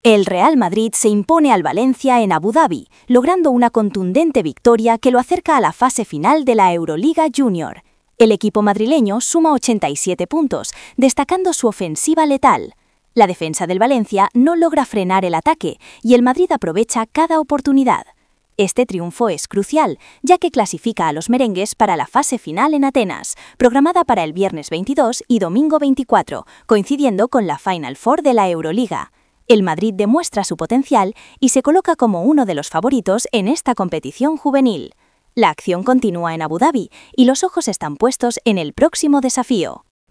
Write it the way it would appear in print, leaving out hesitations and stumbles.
El Real Madrid se impone al Valencia en Abu Dhabi, logrando una contundente victoria que lo acerca a la fase final de la Euroliga Junior. El equipo madrileño suma 87 puntos, destacando su ofensiva letal. La defensa del Valencia no logra frenar el ataque y el Madrid aprovecha cada oportunidad. Este triunfo es crucial, ya que clasifica a los merengues para la fase final en Atenas, programada para el viernes 22 y domingo 24, coincidiendo con la Final Four de la Euroliga. El Madrid demuestra su potencial y se coloca como uno de los favoritos en esta competición juvenil. La acción continúa en Abu Dhabi y los ojos están puestos en el próximo desafío.